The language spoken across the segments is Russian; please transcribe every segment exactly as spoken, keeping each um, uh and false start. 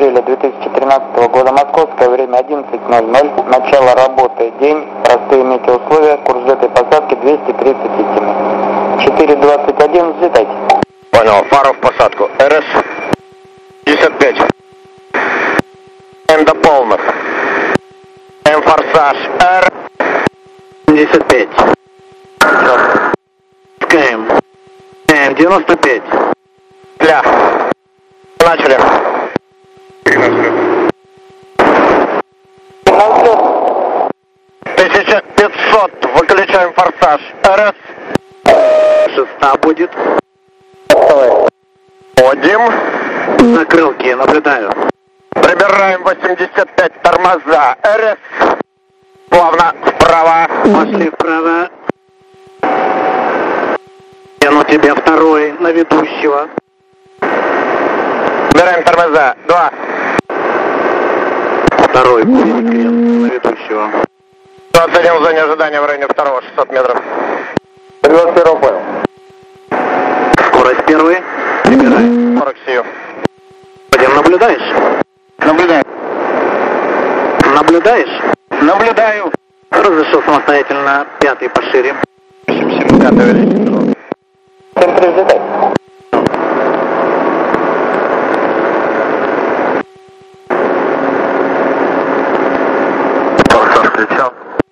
апреля две тысячи тринадцатого года, московское время одиннадцать ноль ноль, начало работы, день, простые метеоусловия, курс взлета и посадки двести тридцать сантиметров. четыре двадцать один, взлетайте. Понял, пару в посадку. РС пятьдесят пять. М до полных. М форсаж. Р семьдесят пять. КМ. М девяносто пять. Ля. Начали. тысяча пятьсот. Выключаем форсаж. РС. Шеста будет. Вводим. Закрылки, наблюдаю. Прибираем восемьдесят пять, тормоза. РС. Плавно вправо. Пошли вправо. Тяну тебе второй на ведущего. Убираем тормоза. Два. Второй будет крен на ведущего. двадцать один в зоне ожидания в районе второго, шестьсот метров. двадцать первый понял. Скорость первый. Прибираем. сорок сию. Один, наблюдаешь? Наблюдаем. Наблюдаешь? Наблюдаю. Разрешил самостоятельно пятый пошире. семьдесят пятый увеличить. семь три, взлетай. Форсаж включал.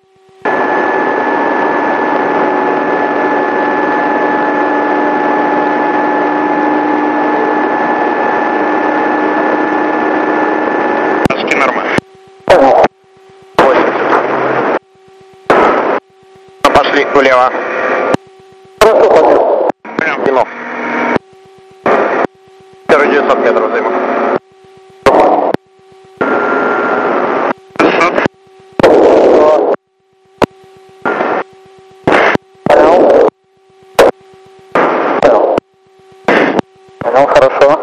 Нормально. восемьдесят. Пошли влево. Хорошо, понял. Прям кино. Первый девятьсот метров займу. Понял. Понял. Понял, хорошо.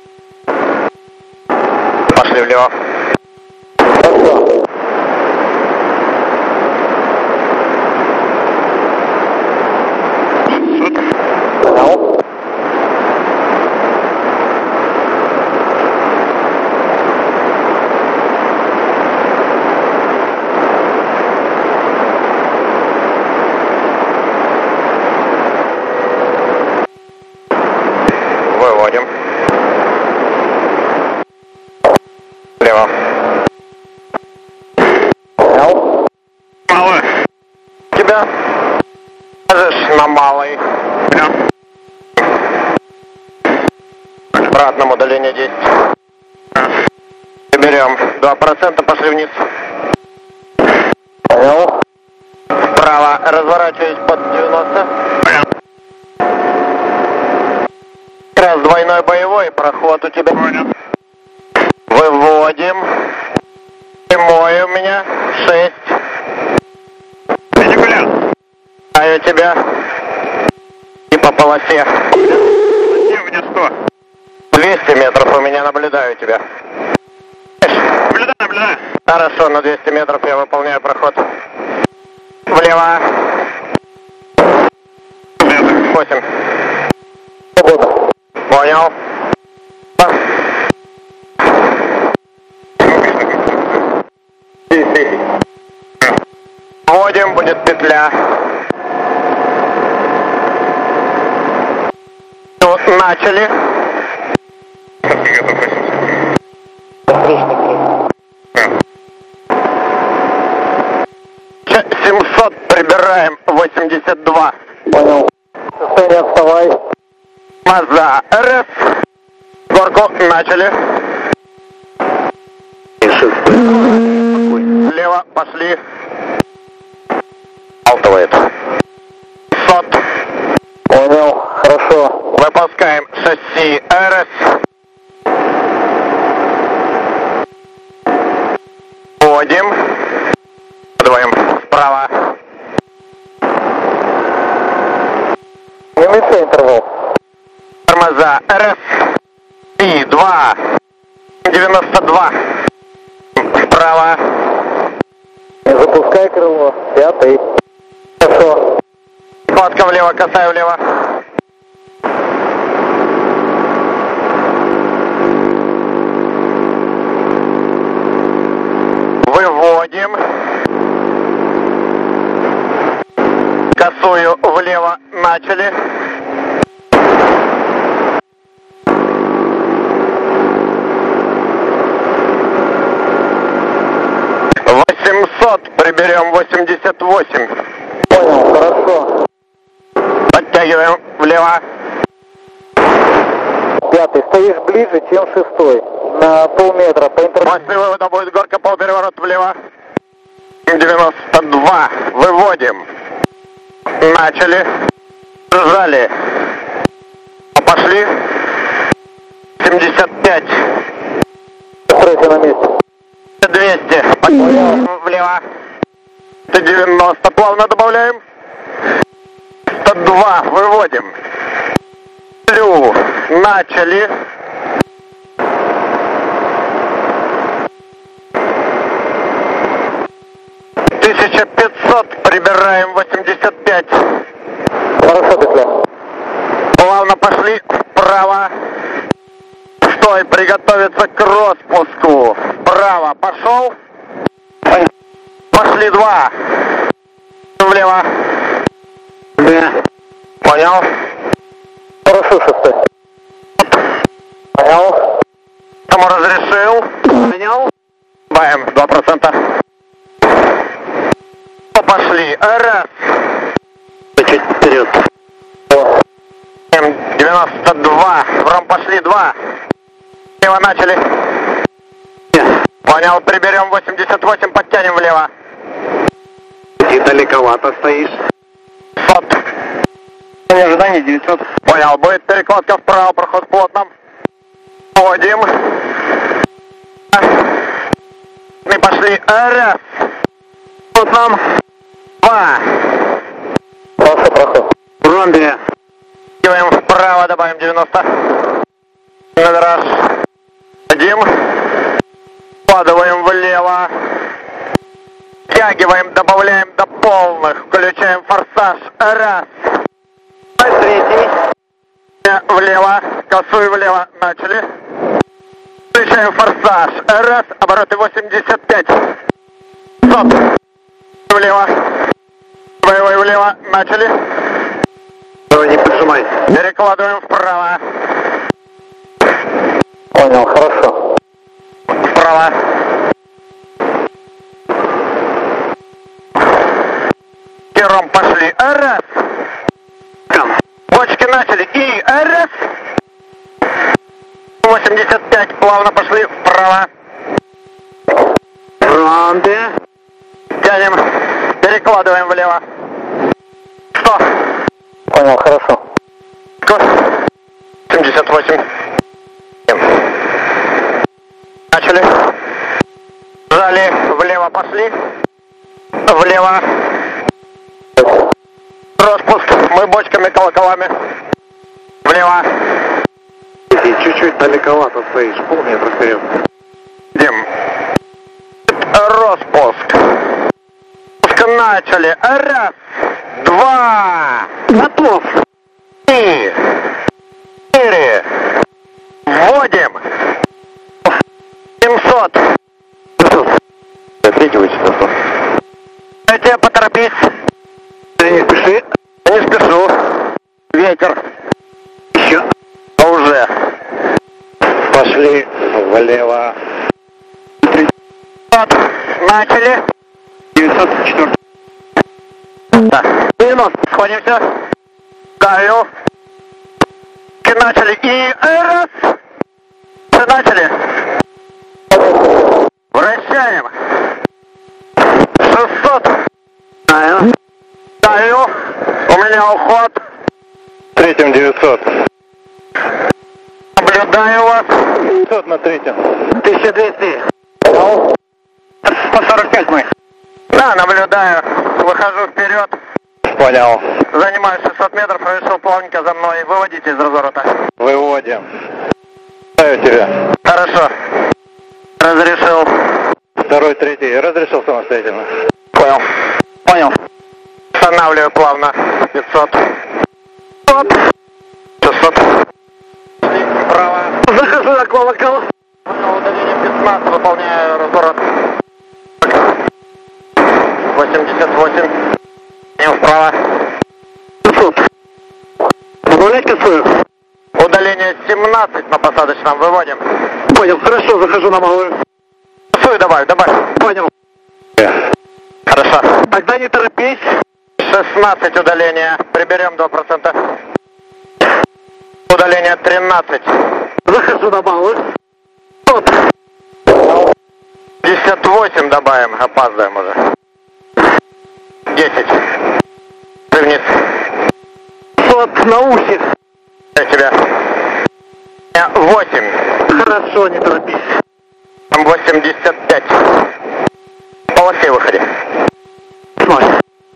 Пошли влево. Хорошо. Понял. Выводим. Влево. Понял. Малый. Тебя. Можешь на малый. Обратном удалении десять. Берем два процента, пошли вниз. Понял. Вправо. Разворачиваюсь под девяносто. Раз двойной боевой проход у тебя. Выводим. Прямой у меня. Шесть. А у тебя. И по полосе. У меня сто. двести метров у меня, наблюдаю тебя. Наблюдаю, наблюдаю. Хорошо, на двести метров я выполняю проход. Влево. восемь. Свобода. Понял. Вводим, будет петля. Ну, начали. семьсот прибираем, восемьдесят два. Понял. Состояние, отставай. Маза. РС. Горку начали. Слева пошли. Алтывает. Сот. Понял. Хорошо. Выпускаем шасси РС. Вводим. Подвоим вправо. Не уменьшай интервал. Тормоза РС. И два. девяносто два. Вправо. Запускай крыло. Пятый. Хорошо. Хватка влево, касаю влево. влево, начали. восемьсот, приберем восемьдесят восемь. Понял, хорошо. Подтягиваем влево. Пятый, стоишь ближе, чем шестой. На полметра по интернету. После вывода будет горка, полпереворот влево. девяносто два. Выводим. Начали. Сжали. Пошли. семьдесят пять. Стройте на месте. двести. Подтягиваем влево. сто девяносто. Плавно добавляем. сто два. Выводим. Плю. Начали. тысяча пятьсот, прибираем восемьдесят пять. Хорошо, петля. Плавно пошли вправо. Стой, приготовиться к распуску. Вправо пошел. Пошли два. Влево. Да. Понял. Хорошо, шестой. Понял. Кому разрешил? Понял. Баем, два процента. Пошли. Раз. Чуть вперед. девяносто два. Вром пошли. Два. Влево начали. Понял. Приберем восемьдесят восемь. Подтянем влево. И далековато стоишь. сот. Ожидание девятьсот. Понял. Будет перекладка вправо. Проход плотно. Вводим. Мы пошли. Раз. Плотно. Два. Хорошо, проход. Ромби. Киваем вправо, добавим девяносто. На вираж. Один. Вкладываем влево. Втягиваем, добавляем до полных. Включаем форсаж. Раз. Третий. Влево. Косую влево. Начали. Включаем форсаж. Раз. Обороты восемьдесят пять. Стоп. Влево. Боевой влево. Начали. Не прижимай. Перекладываем вправо. Понял, хорошо. Вправо. Первым пошли. Раз. Бочки начали. И раз. восемьдесят пять. Плавно пошли вправо. Ромби. Тянем. Перекладываем влево. сто. Понял, хорошо. семьдесят восемь. Начали. Жали. Влево пошли. Влево. Распуск. Мы бочками, колоколами. Влево. Чуть-чуть далековато стоишь. Полметра вперед. Дим. Распуск. Начали. Раз. Два. Готов. Три. Четыре. Вводим. семьсот. Третьего часа. Дайте поторопись. Ты не спеши. Не спешу. Ветер. Еще. А уже. Пошли влево. Вот. Начали. девятьсот четыре. Да. девяносто. Сходимся. Даю. Начали. И раз. Начали. Вращаем. шестьсот. Даю. Даю. У меня уход. Третьем девятьсот. Наблюдаю вас. девятьсот на третьем. тысяча двести. сто сорок пять мы. Да, наблюдаю. Выхожу вперед. Понял. Занимаю шестьсот метров, решил плавненько за мной. Выводите из разворота. Выводим. Ставю тебя. Хорошо. Разрешил. Второй, третий. Разрешил самостоятельно. Понял. Понял. Останавливаю плавно. пятьсот. шестьсот. Вправо. Захожу на колокол. Понял, удаление пятнадцать. Выполняю разворот. восемьдесят восемь. Не вправо. пятьсот. Чувствую. Удаление семнадцать на посадочном выводим. Понял, хорошо, захожу на малую. Суй, добавь, добавь. Понял. Хорошо. Тогда не торопись. шестнадцать удаления. Приберем два процента. Удаление тринадцать. Захожу на малую. Вот. пятьдесят восемь добавим. Опаздываем уже. десять. Ты вниз. Вот, на ухе. Я тебя. восемь. Хорошо, не торопись. восемьдесят пять. Полосей выходи. Ноль.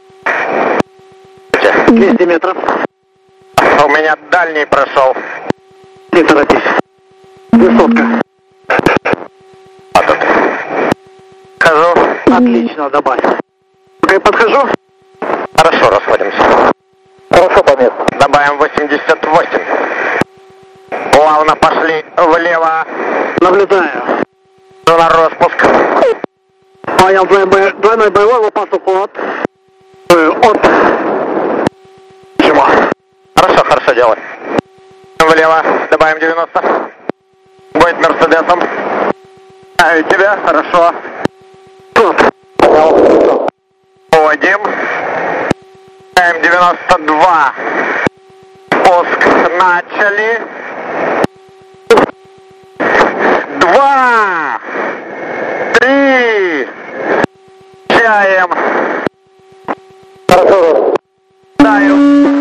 двести метров. У меня дальний прошел. Не торопись. Высотка. А тут. Хожу. Отлично, добавь. Пока я подхожу. Хорошо, расходимся. Хорошо, по месту. Добавим восемьдесят восемь. Плавно пошли влево. Наблюдаю. На распуск. Понял, двойной, двойной боевой лопас уход. Э, От. Чего? Хорошо, хорошо делай. Влево. Добавим девяносто. Будет Мерседесом. А и тебя, хорошо. Тут. Вводим. М девяносто два. Пуск начали. Два. Три. Чаем. Хорошо. Даю.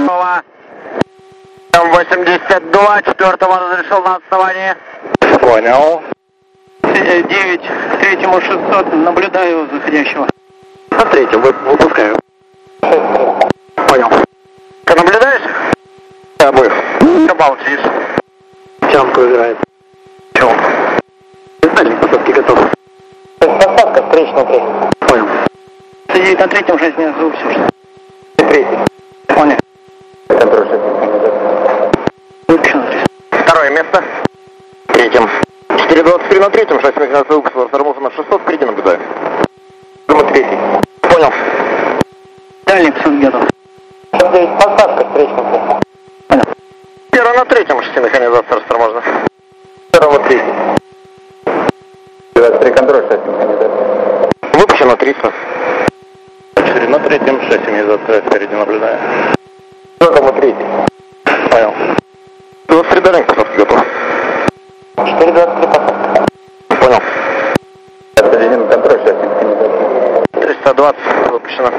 М восемьдесят два. Четвертого разрешил на отставание. Понял. девять. Третьему шестьсот. Наблюдаю заходящего. На третьем выпускаю. Понял. Ты наблюдаешь? Я обоих. Что молчишь? Чем проверяет? Чем? Дальник посадки готов. Посадка, встречный три. Понял. Сидеть на третьем, шесть минут звук, все что. Третий. Понял. Контроль шесть. Выпущу на три. Второе место. Третьем. четыре двадцать три на третьем, шесть минут выпуск, Формуса на шестьсот, впереди наблюдаю. Думаю, третий. Понял. Дальник посадки готов. шесть девять, посадка, встречный три. Понял. Первый на третьем, шести механизация расторможена. Второго третий. двадцать три, контроль шесть, механизация. Выпущено триста. четыре на третьем, шесть механизация, впереди наблюдаю. Второго третий. Понял. двадцать три дальник посадки готов. четыре двадцать три, посадка. Понял. двадцать один, контроль шесть, механизация. триста двадцать выпущено.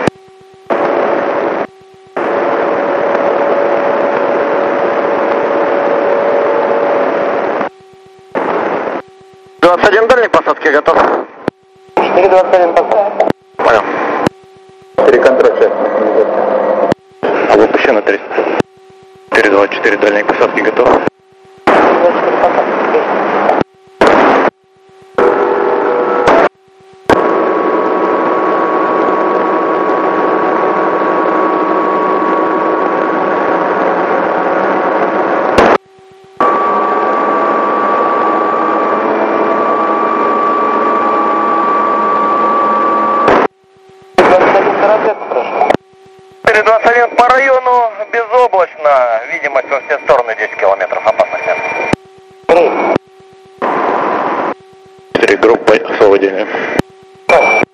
двадцать один дальник посадки готов. четыре двадцать один, посадка. Понял. четыре, контроль шесть, механизация. Выпущено триста. четыре двадцать четыре дальней посадки готов. четыре двадцать один по району безоблачно. Видимость во все стороны десять километров. Опасных нет. Три. Три группы освобождения.